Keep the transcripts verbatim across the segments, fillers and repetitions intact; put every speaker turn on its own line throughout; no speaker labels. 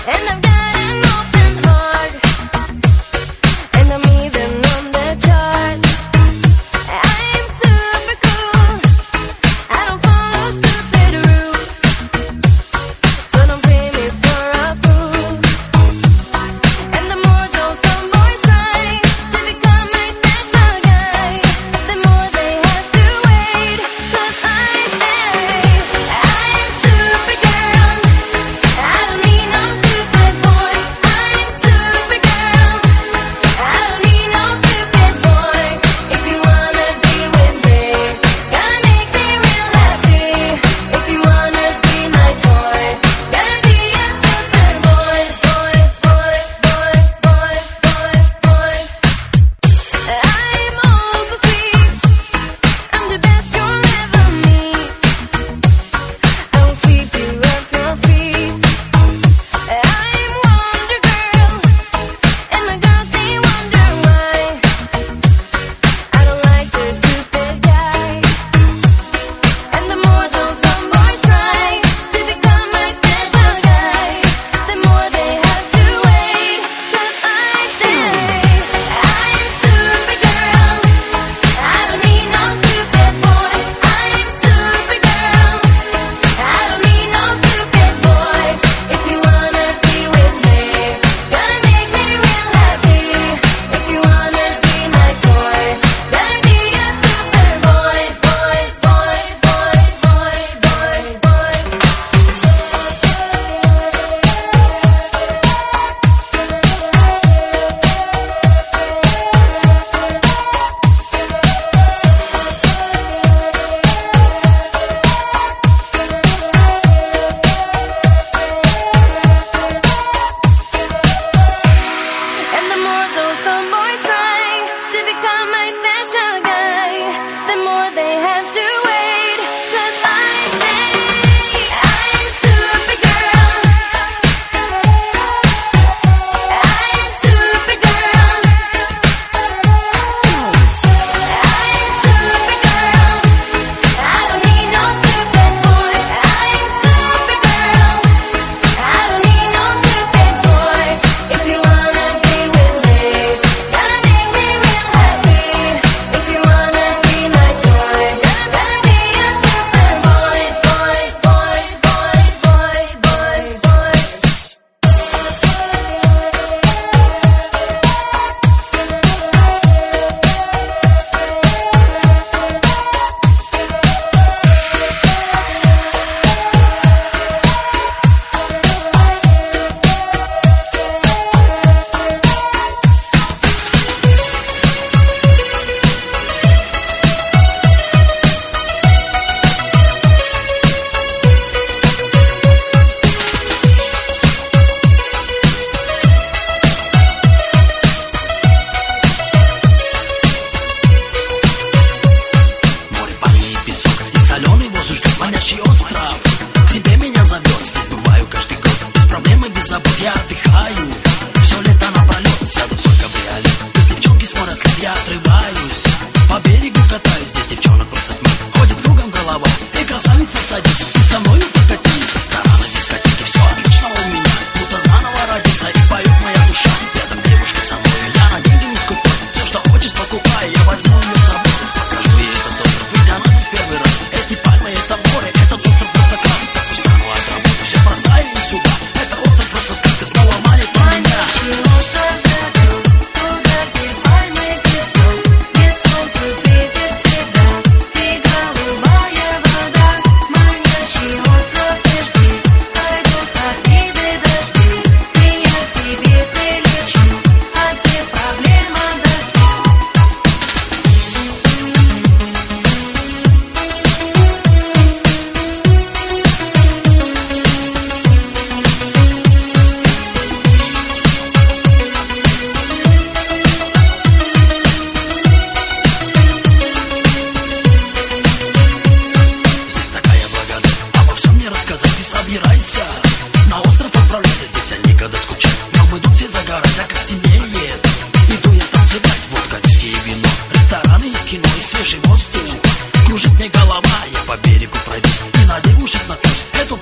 Кружит мне голова, я по берегу пройдусь и на девушек напьюсь. Эту песенку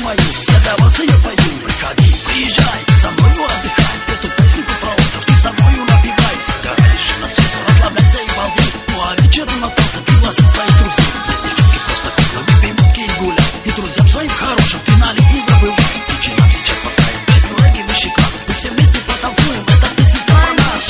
мою, я для вас ее пою. Приходи, приезжай, со мною отдыхай. Эту песенку про остров ты со мною напевай. Горишь на солнце, расслабляйся и балдей. Ну а вечером на танцы пригласи своих друзей. Девчонки просто вкусно, выпей водки и гуляй. И друзьям своим хорошим ты налей и забывай. Диджей нам сейчас поставит песню регги высший класс. Мы все вместе потанцуем, эта песенка про нас.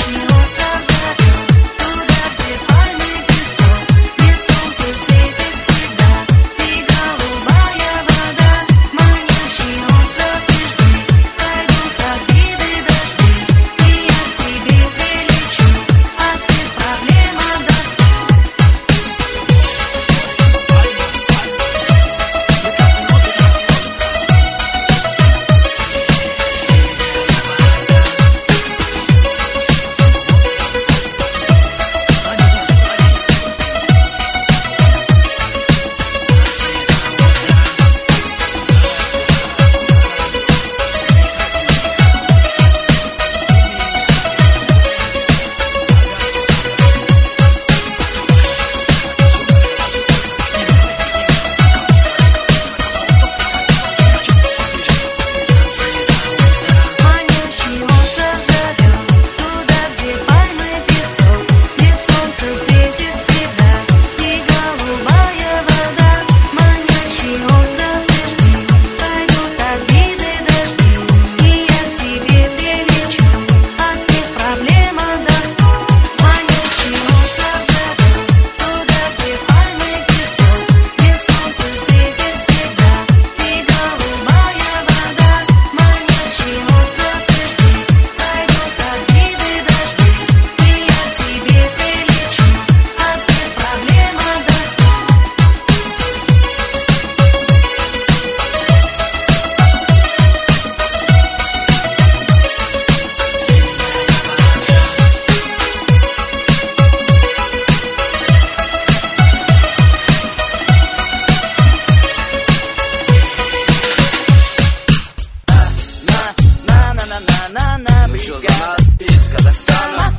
Мы что за нас из Казахстана?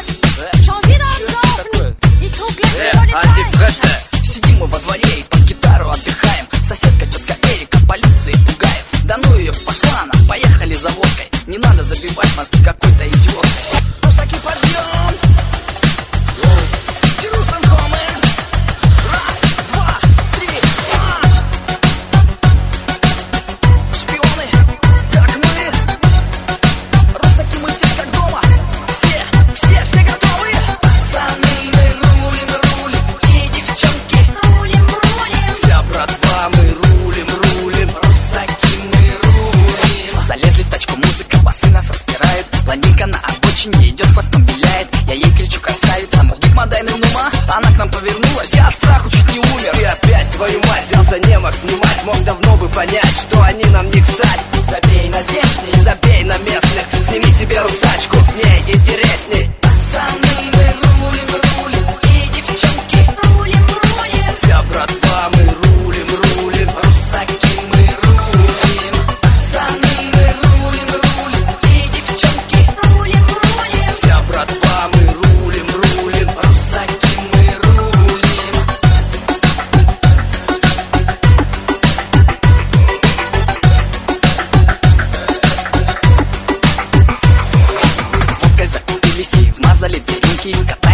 Э, антипресса. Сидим мы во дворе и под гитару отдыхаем. Соседка, тетка Эрика, полиции пугаем. Да ну ее, пошла она, поехали за водкой. Не надо забивать мозги какой-то идиоткой. Русаки, подъем! Jerusalem coming. Раз, два, три, а! Шпионы, как мы. Русаки, мы здесь как дома. Все, все, все готовы. Пацаны, мы рулим, рулим. И девчонки, рулим, рулим. Вся братва, мы рулим, рулим. Русаки, мы рулим. Залезли в тачку, музыка, басы нас распирает. Блондинка на обочине идет, хвостом виляет. Я ей кричу, красавица, мудик модайный нума. Она к нам повернулась, я от страху чуть не умер. И опять, твою мать, взялся не мог снимать. Мог давно бы понять, что они нам не кстати. Забей на здешних, забей на местных. Сними себе русачку, с ней интересней. Пацаны, мы рулим, рулим. И девчонки, рулим, рулим. Вся братва, мы рулим, рулим. Русаки, мы рулим. Пацаны, мы рулим, рулим. И девчонки, рулим, рулим. Вся братва, мы рулим, рулим. Русаки, мы рулим. Водкой закупились и вмазали две рюмки.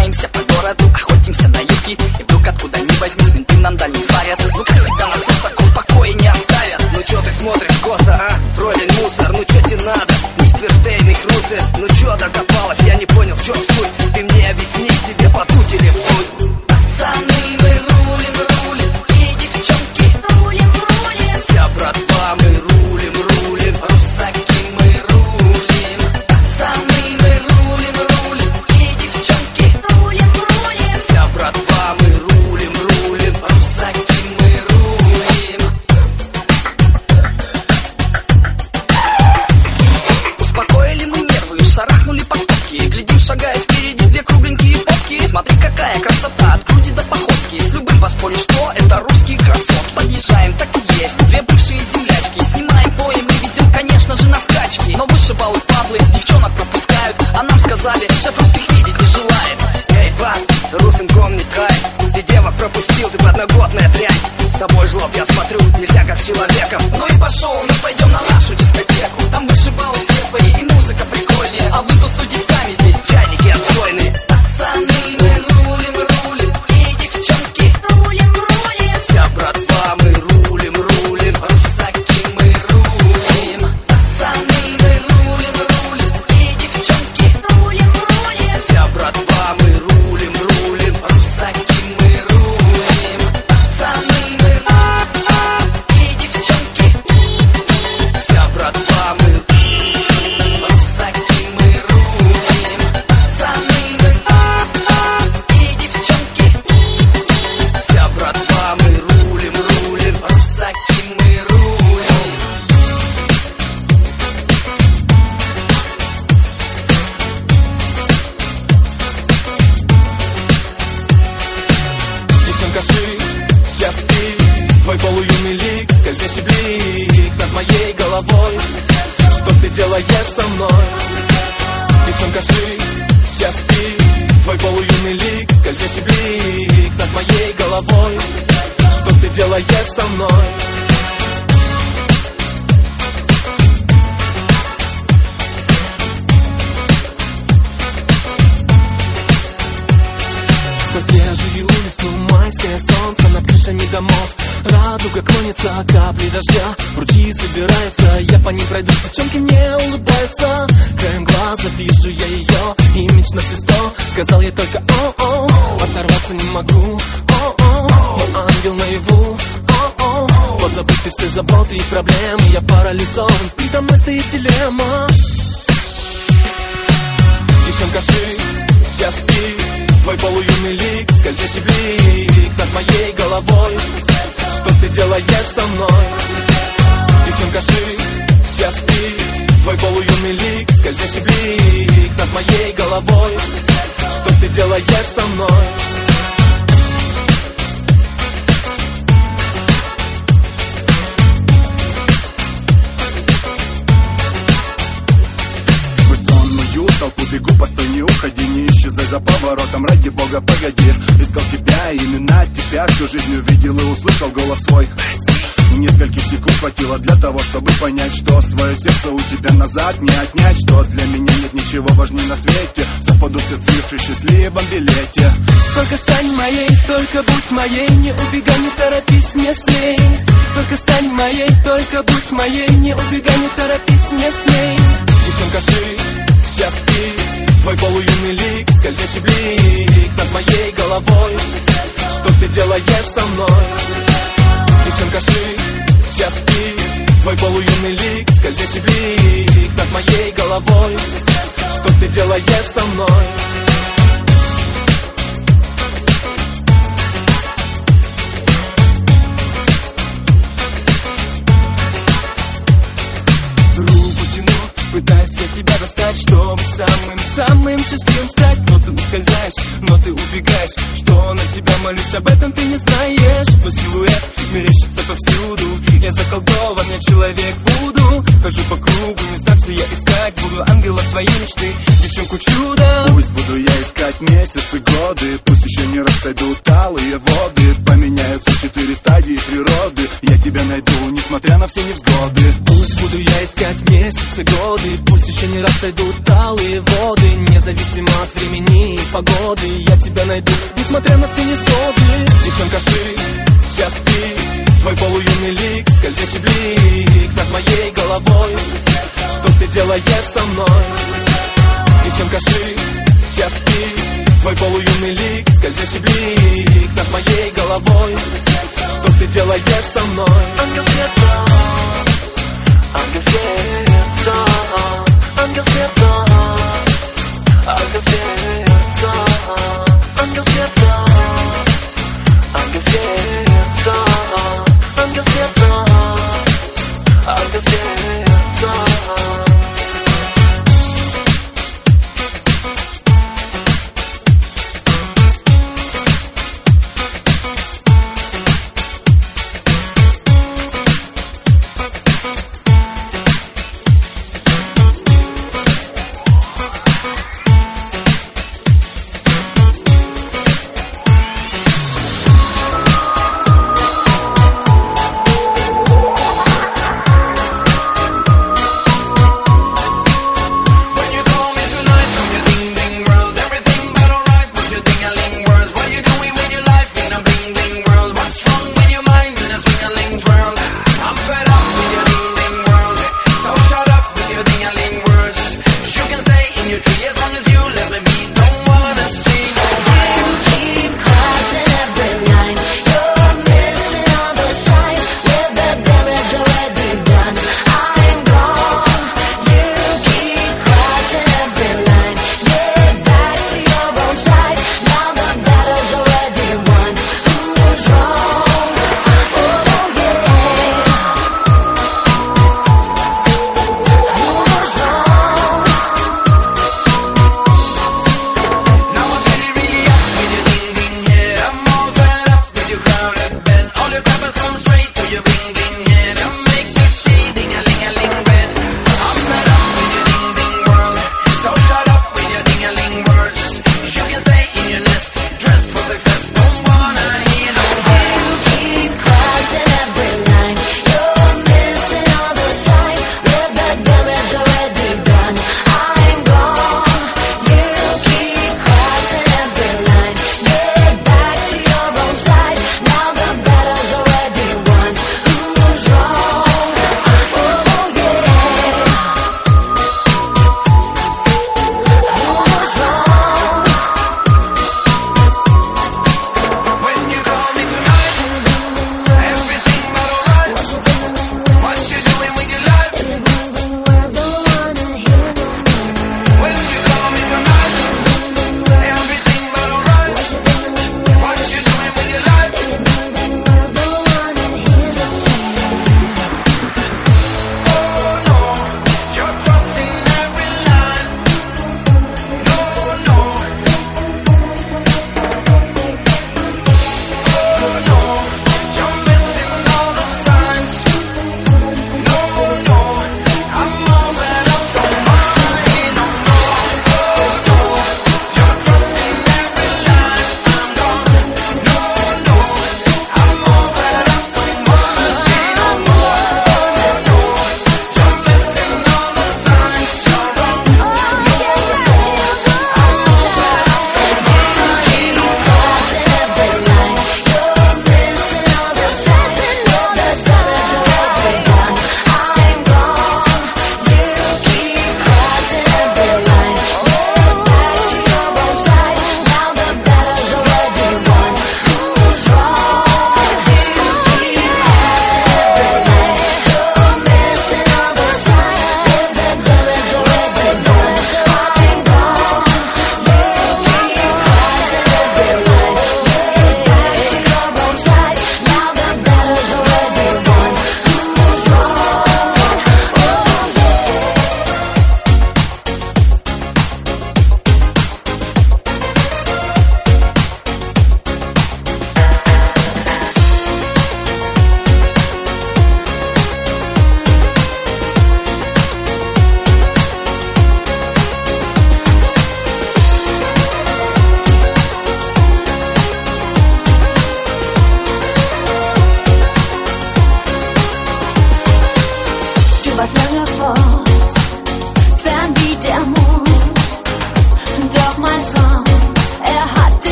делаешь со мной? Девчонка, шли, сейчас спи. Твой полуюный лик, скользящий блик над моей головой. Что ты делаешь со мной? Сквозь свежую листву майское солнце над крышами домов. Радуга клонится, капли дождя в ручьи собирается. Я по ним пройду, девчонки не улыбаются. Краем глаза вижу я ее, имидж на все сто. Сказал я только о-о, оторваться не могу. О-о, мой ангел наяву. О-о, позабыть ты все заботы и проблемы. Я парализован, передо мной стоит дилемма. Девчонка, шли, сейчас спи. Твой полуюный лик, скользящий блик над моей головой. Что ты делаешь со мной? Девчонка, шли, сейчас спи. Твой полуюный лик, скользящий блик над моей головой. Что ты делаешь со мной?
Толпу бегу, постой, не уходи, не исчезай за поворотом, ради бога, погоди. Искал тебя, именно тебя, всю жизнь увидел и услышал голос свой. Нескольких секунд хватило для того, чтобы понять, что свое сердце у тебя назад не отнять. Что для меня нет ничего важнее на свете. Совпадут все цифры в счастливом билете.
Только стань моей, только будь моей. Не убегай, не торопись, не смей. Только стань моей, только будь моей. Не убегай, не торопись, не смей. Девчонка, шли, сейчас спи. Твой полуюный лик, скользящий блик над моей головой. Что ты делаешь со мной? Девчонка, шли, сейчас спи. Твой полуюный лик, скользящий блик над моей головой. Что ты делаешь со мной? Руку тяну, пытаюсь я тебя достать, чтобы самым-самым счастливым стать. Но ты ускользаешь, но ты убегаешь. Что на тебя молюсь, об этом ты не знаешь. Твой силуэт мерещится повсюду. Я заколдован, я человек Вуду. Хожу по кругу, не знаю, все я искать. Буду ангела своей мечты, девчонку чудо.
Пусть буду я искать месяцы, годы. Пусть еще не рассойдут алые воды. Поменяются четыре стадии природы. Я тебя найду, несмотря на все невзгоды.
Пусть буду я искать месяцы, годы. Пусть еще не раз сойдут алые воды. Независимо от времени и погоды. Я тебя найду, несмотря на все невзгоды. Девчонка, шли, сейчас спи. Твой полуюный лик, скользящий блик над моей головой. Что ты делаешь со мной? Девчонка, шли, сейчас спи. Твой полуюный лик, скользящий блик над моей головой. Что ты делаешь со мной? Ангел света, ангел света, ангел света, ангел света, ангел света, ангел света, ангел света, ангел света.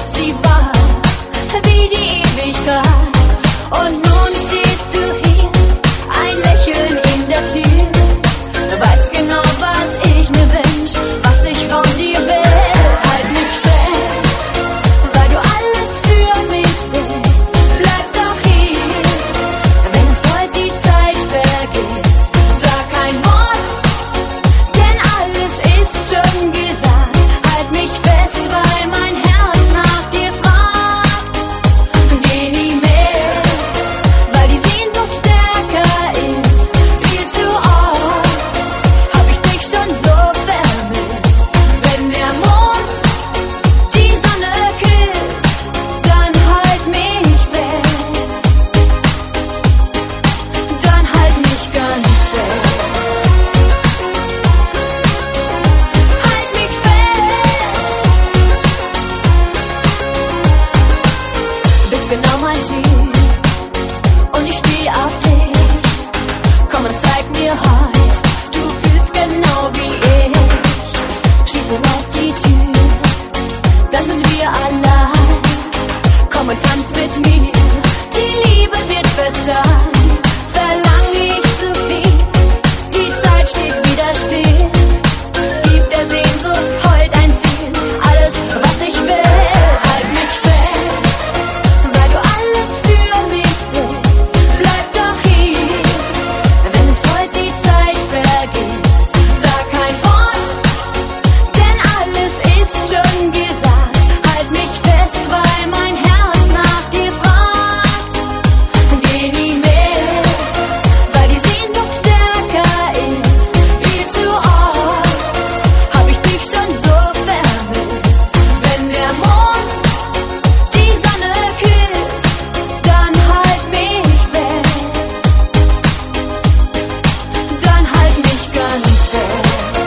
macht sie wahr, wie die Ewigkeit. Und nun stehst du hier, ein Lächeln in der Tür. Du weißt genau, was ich mir wünsch, was ich von dir will. Halt mich fest, weil du alles für mich bist. Bleib doch hier, wenn uns heute die Zeit vergisst. Sag kein Wort, denn alles ist schon gesagt. Halt mich fest, weil mein Herz nach dir fragt. Geh nie mehr, weil die Sehnsucht stärker ist. Viel zu oft hab ich dich schon so vermisst. Wenn der Mond die Sonne küsst, dann halt mich fest. Dann halt mich ganz fest. Halt mich fest. Du bist genau mein Typ und ich steh auf dich. Komm und zeig mir heut, du fühlst genau wie ich. Schließe laut die Tür, dann sind wir allein. Komm und tanz mit mir, die Liebe wird verzeihen. Verlang ich zu viel, die Zeit steht wieder still. Gib der Sehnsucht heut ein Ziel, alles was ich will. Halt mich fest, weil du alles für mich bist. Bleib doch hier, wenn uns heute die Zeit vergisst. Sag kein Wort, denn alles ist schon gesagt. Halt mich fest, weil mein Herz nach dir fragt. Geh nie mehr, weil die Sehnsucht stärker ist. Viel zu oft hab ich dich schon so vermisst. Wenn der Mond die Sonne küsst, dann halt mich fest. Dann halt mich ganz fest.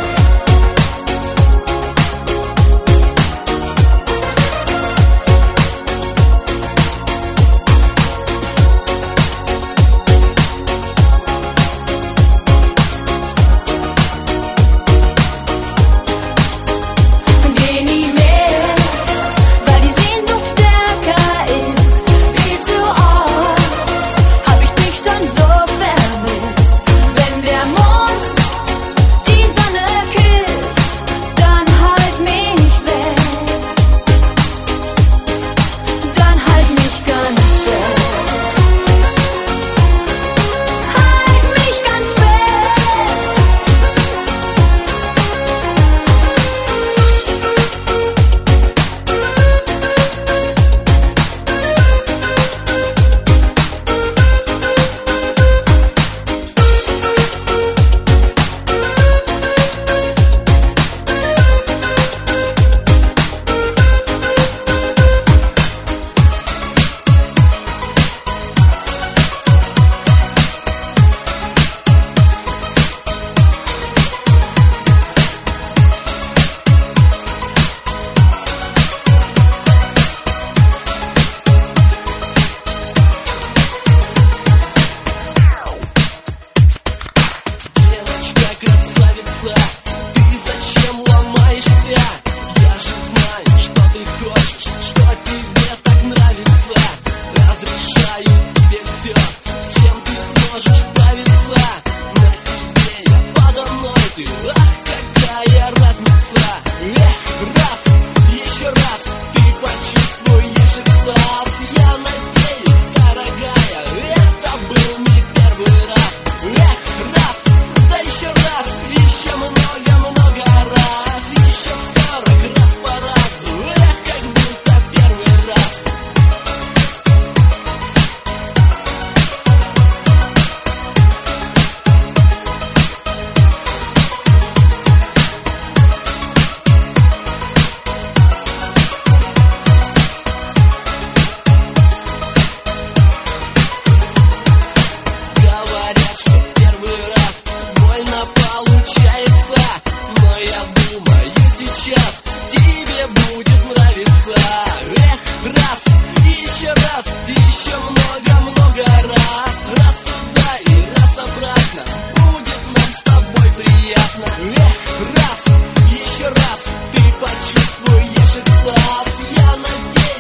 Geh nie mehr, weil die Sehnsucht stärker ist. Viel zu oft hab ich dich schon so vermisst. Wenn der Mond die Sonne küsst, dann halt mich fest. Dann halt mich ganz fest. Halt mich ganz fest.
Девочка, красавица, ты зачем ломаешься? Я же знаю, что ты хочешь, что тебе так нравится. Разрешаю тебе все, с чем ты сможешь справиться. На тебе я подо мной, ты, ах, какая разница. Эх, раз, еще раз, ты почувствуешь экстаз. Я надеюсь, дорогая, это был не первый раз. Эх, раз, да еще раз, еще много-много раз. Еще сорок раз по разу, эх, как будто первый раз. Говорят, что первый раз больно получается, но я думаю, сейчас тебе будет нравиться. Эх, раз, еще раз, еще много-много раз. Раз туда и раз обратно, будет нам с тобой приятно. Эх, раз, еще раз, ты почувствуешь экстаз. Я надеюсь,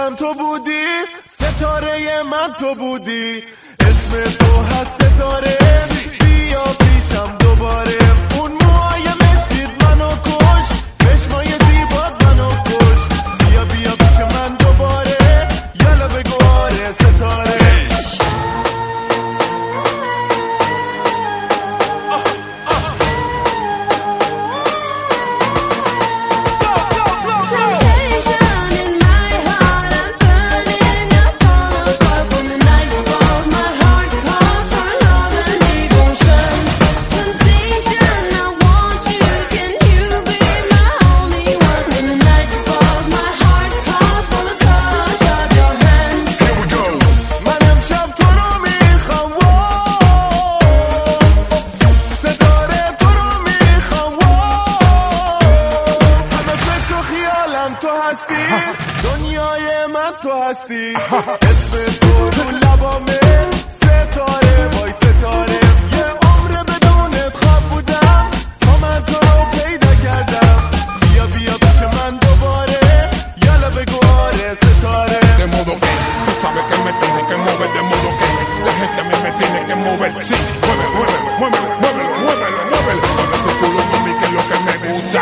عالم تو بودی ستاره من تو بودی اسم تو هست ستاره بیا پیشم دوباره اون موهای مشکید منو کش چشمای زیبات منو کش بیا بیا پیش من دوباره یالا بگو آره ستاره دنیای من تو هستی اسم تو رو لبامه ستاره وای ستاره یه عمر بدونت خواب بودم تا من تو رو پیدا کردم بیا بیا پیش من دوباره یالا بگو آره ستاره
De modo que tú sabes que me tienes que mover de modo que la gente a mí me tiene que mover sí, mueve, mueve, muévelo, muévelo, muévelo, muévelo mueve tu culo mami que es lo que me gusta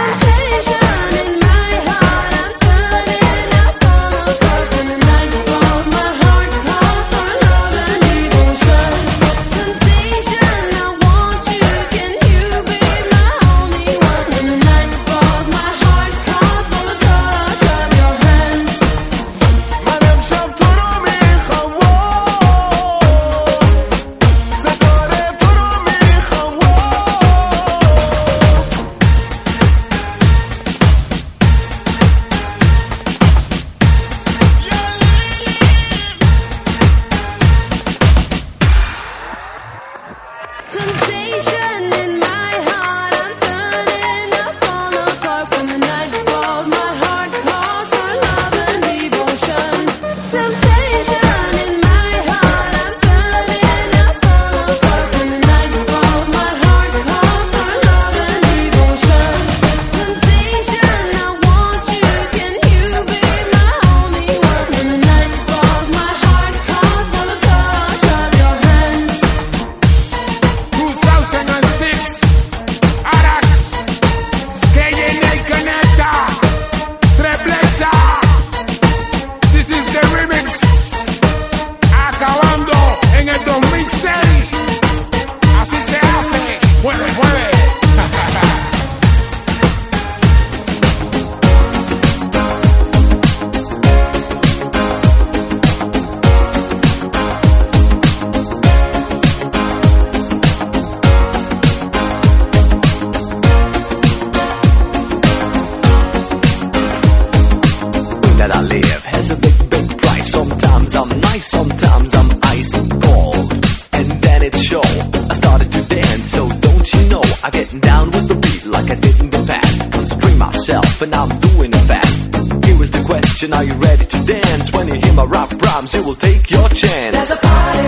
And I'm doing it fast. Here is the question, are you ready to dance? When you hear my rap rhymes, you will take your chance. There's a party.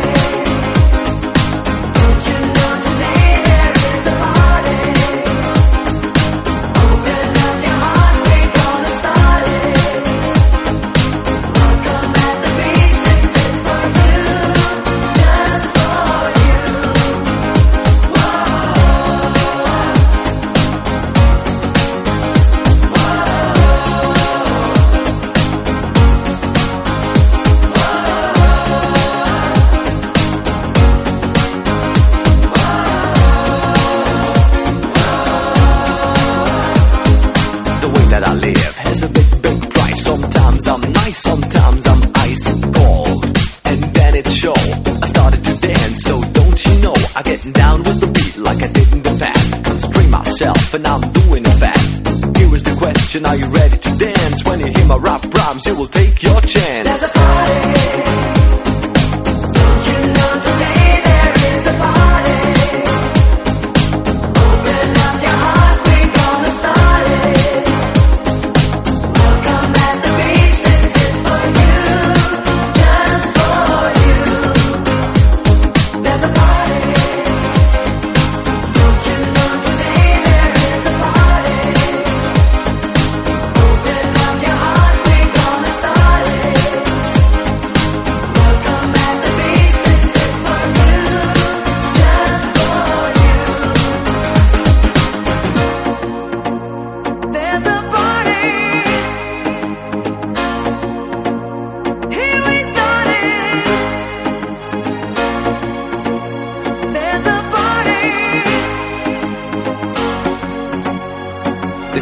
Don't you know today there is a party? Open up your heart, we're gonna start it. Welcome at the beach, this is for you, just for you. Whoa. That I live has a big, big price. Sometimes I'm nice, sometimes I'm ice cold. And then it show I started to dance, so don't you know I get down with the beat like I did in the past. Constrain myself and I'm doing it fast. Here is the question, are you ready to dance? When you hear my rap rhymes, you will take your chance.
There's a party. Don't you know today there is a party? Open up your heart, we're gonna start it. Welcome at the beach, this is for you, just for you. There's a party. Don't you know today there is a party? Open up your heart, we're gonna start it.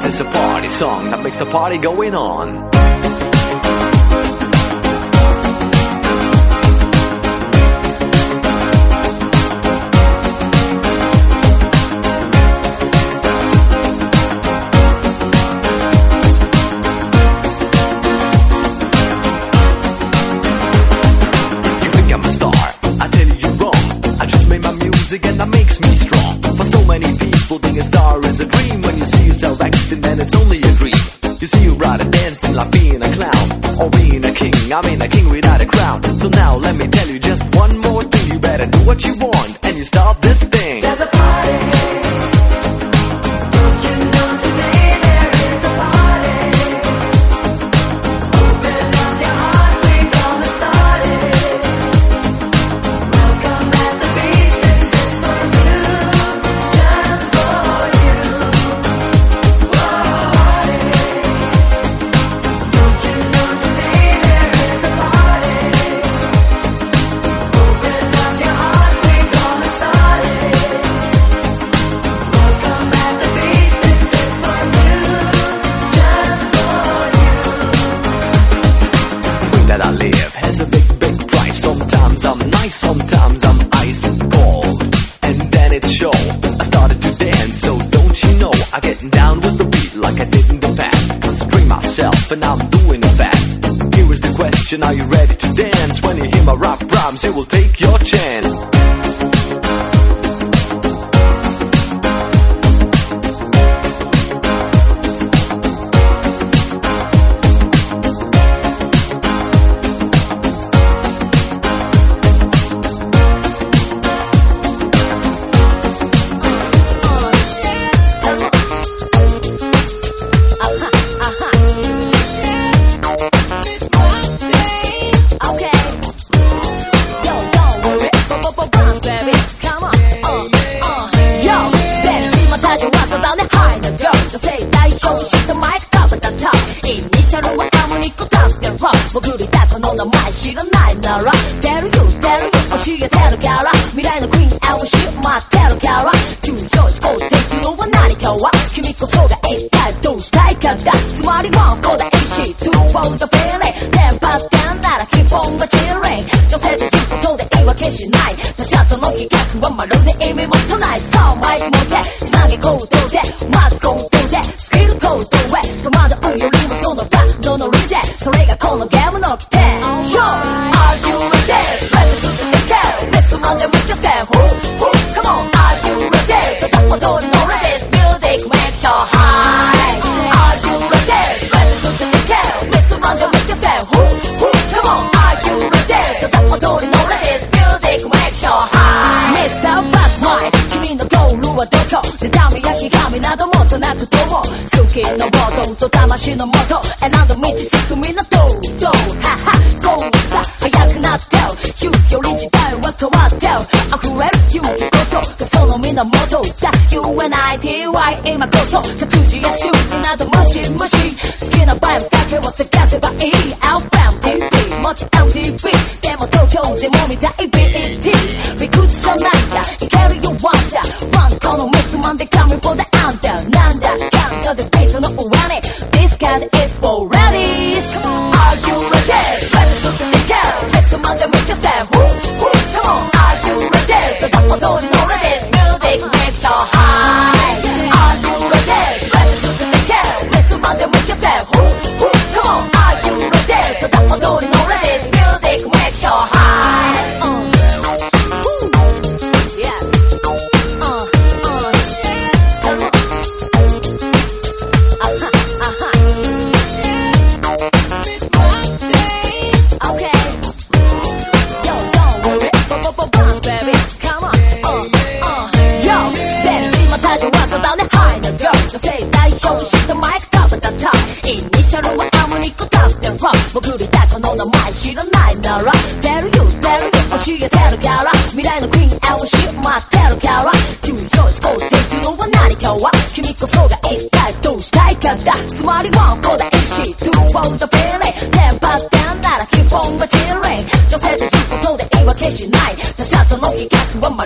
This is a party song that makes the party going on. And that makes me strong. For so many people, being a star is a dream. When you see yourself acting, then it's only a dream. You see you rather dancing like being a clown, or being a king. I mean a king without a crown. So now let me tell you just one more thing. You better do what you want, and you start this thing.
There's a party. Don't you know today there is a party? Open up your heart, we're gonna start it. Welcome at the beach.
Sometimes I'm ice cold, and then it's show. I started to dance, so don't you know I get down with the beat like I did in the past. Concentrate myself, and I'm doing it fast. Here is the question: are you ready to dance? When you hear my rap rhymes, you will take your chance.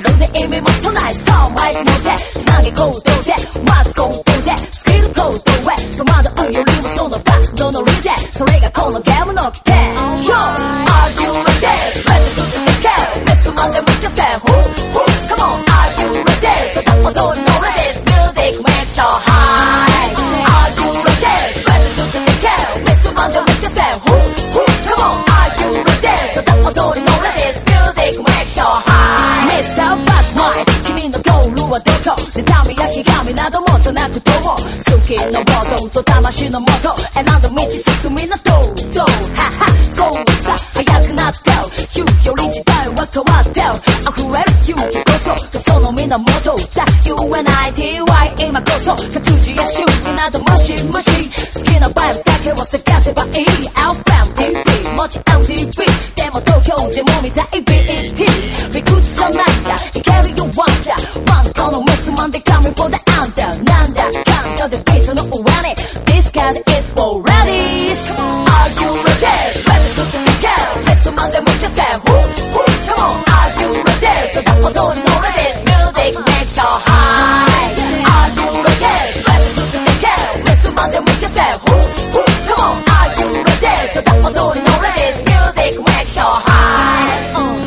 Mask on, do that, mask on, do that, skill code, do that. それがこのゲームの起点 Yo! Are you ready? Ready to take care メスまで向けせ Who? Who? Come on! Are you ready? ただ踊りの Ready Music make sure high Are you ready? Ready to take care メスまで向けせ Who? Who? Come on! Are you ready? ただ踊りの Ready Music make sure high ミスター Batman 君のゴールはどこ妬みやひがみなどもとなくどう好きのもとと魂のもと選んだ道進みなどうどうははそうさ早くなってる You より時代は変わってる溢れる勇気こそその源だ ユーエヌアイティーワイ 今こそ活字や趣味など無視無視好きなバイブスだけを探せばいい アルバム ティーピー もち エムティービー でも東京でも見たい ビーティー 理屈じゃないんだいけるよワンダワンコのメスマンで coming for the under なんだかんだでビートの上に This guy is for ladies Are you ready? Ready to take care メスマンで向けせ Who? Who? Come on Are you ready? ただ踊りの Ladies Music make sure high Are you ready? Ready to take care メスマンで向けせ Who? Who? Come on Are you ready? ただ踊りの Ladies Music make sure high uh.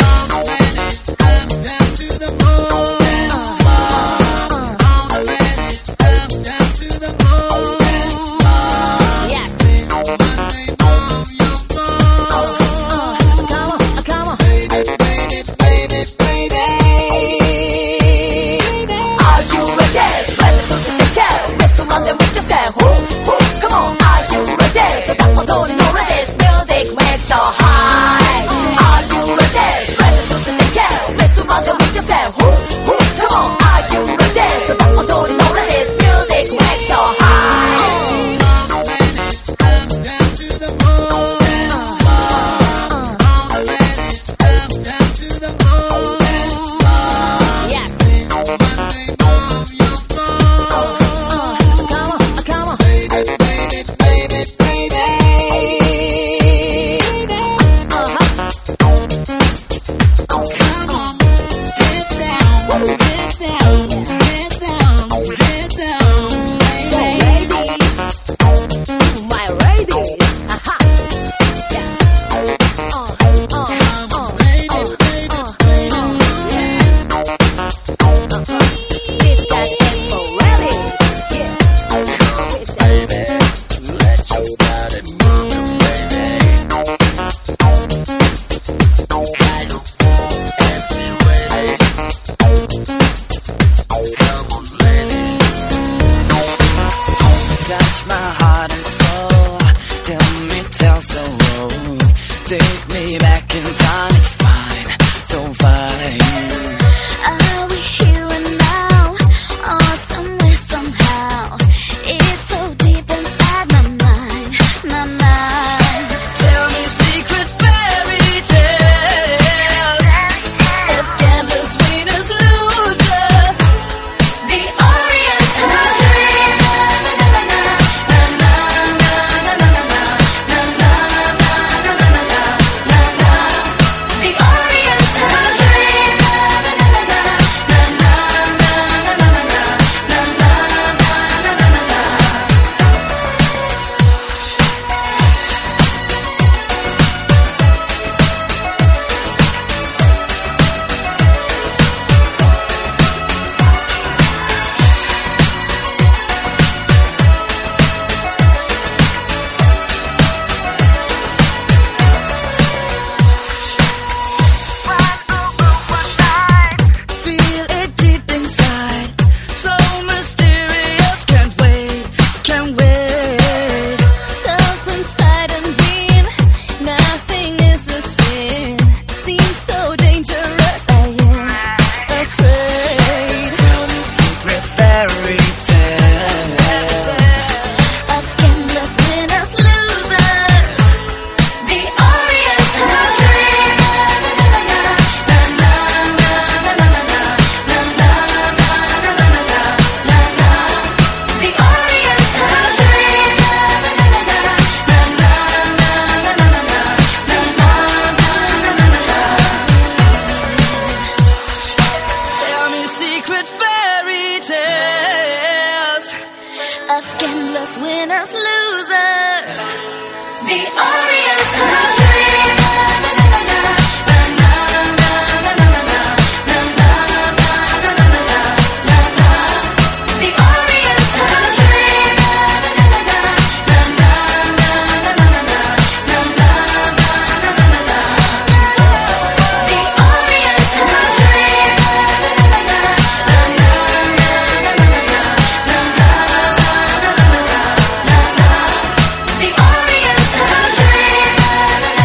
The Oriental Dream.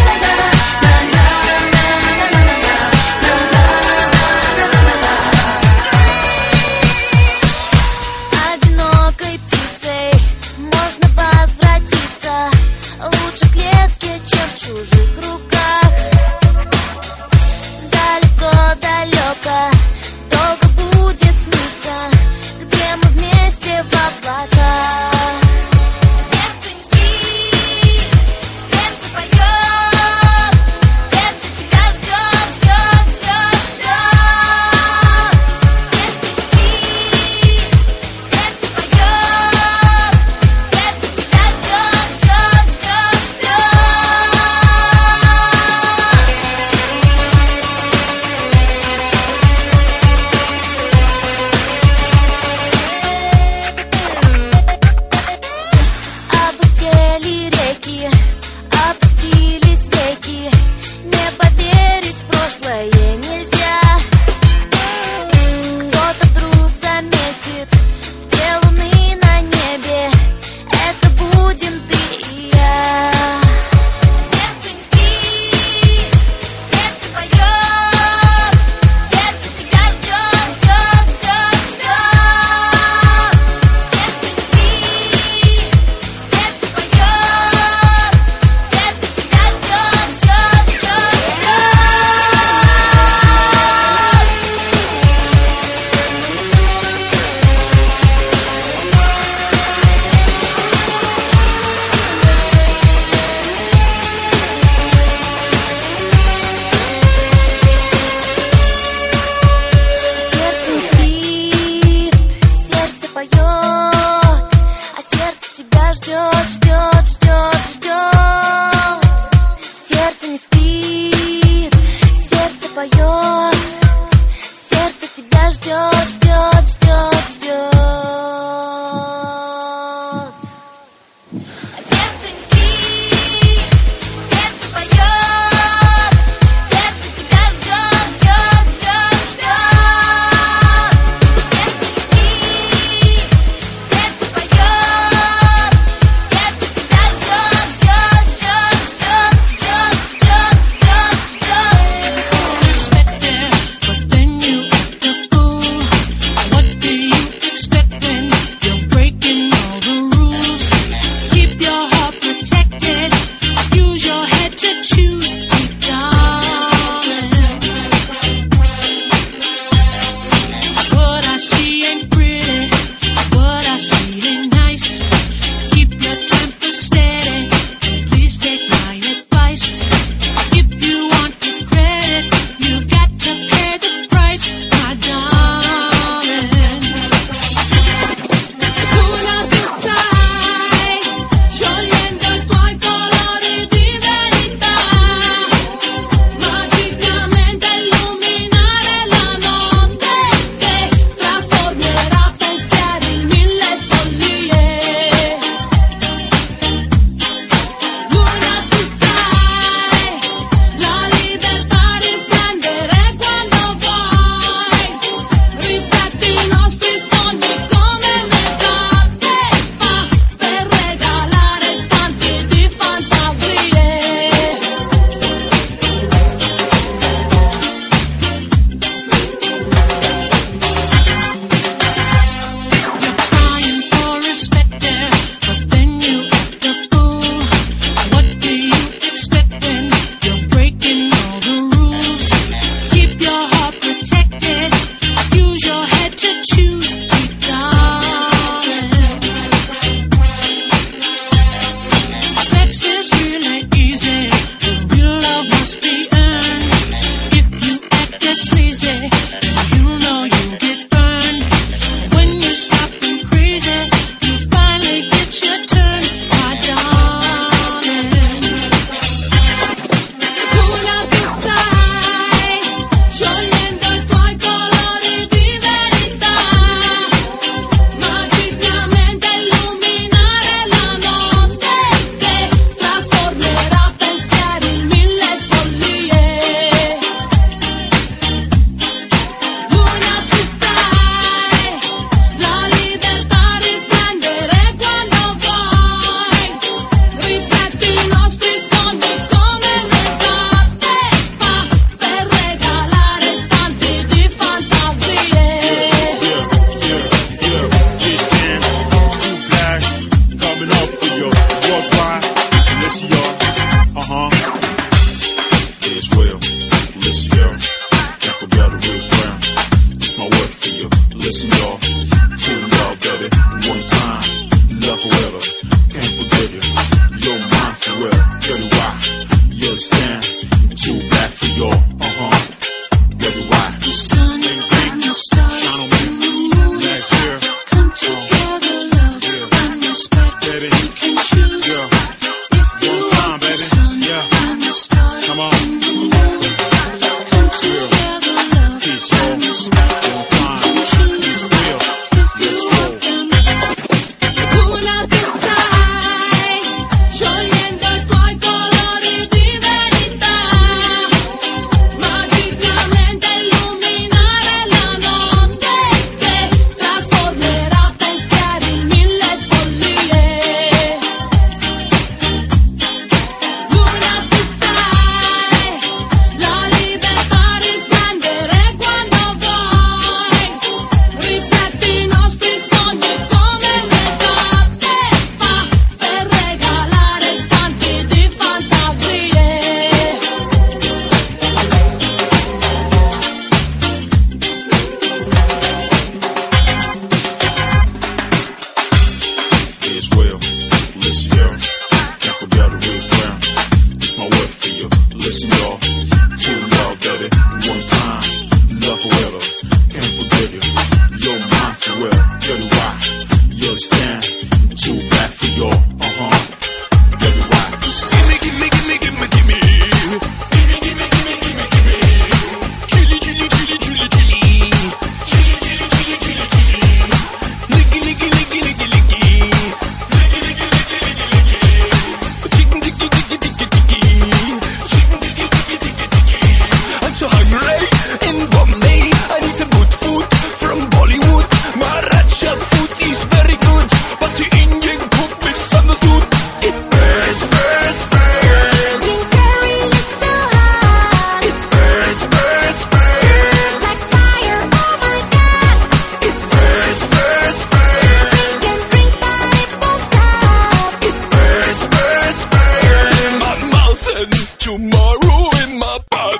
understand? Too bad for your, uh-huh. Baby, why?
The sun and the stars and the moon
Next year.
come together, love and respect.
Baby.
You can choose
Yeah.
if you
One time,
want the
baby.
sun
Yeah.
and the stars
Come on.
and the moon come together, love
Peace,
and
yo.
respect.
One time.
You can choose
Peace, real.
if you
Let's
want
roll.
them.
Una ti stai sciogliendo i tuoi colori di verità, magicamente illuminare la notte che trasformerà pensieri in mille follie. Luna ti sai, la libertà risplendere quando vuoi, rifletti i nostri sogni come un'estate fa per regalare stanti di fantasie.
It's real. Listen, y'all. Can't forget the real friend. It's my word for you. Listen, y'all. True love, baby. One time. Love forever. Can't forget you. You're mine for real. Tell you why. You understand? Too bad for your, uh-huh. Tell you why. Gimme, gimme, gimme, gimme, gimme. Gimme, gimme, gimme, gimme, gimme. Chili, chili, chili, chili, chili. Chili, chili, chili, chili, chili. Licky, licky, licky, licky, licky.
I'm so hungry in Bombay. I need some good food from Bollywood. Marathi food is very good, but the Indian cook misunderstood. It burns, burns, burns.
You carry it so high,
It burns, burns, burns.
like fire, oh my God.
It burns, burns, burns.
Can drink but it won't stop.
It burns, burns, burns. In my mouth and tomorrow in my butt.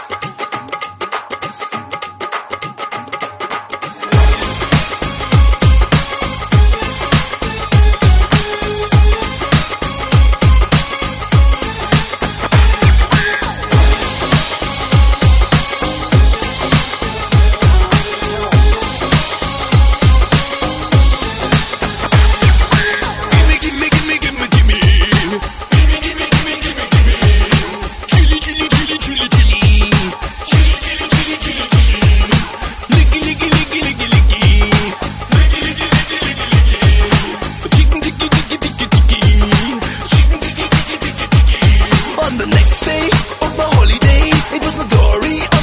Gimme, gimme, gimme, gimme, gimme. Gimme, gimme, gimme, gimme, gimme. Chili, chili, chili, chili, chili. Chili, chili, chili, chili, chili. Licky, licky, licky, licky, licky. Licky, licky, licky, licky, licky. Chicken, ticky, ticky, ticky, ticky. Chicken, ticky, ticky, ticky, ticky. On the next day of my holiday, it was the glory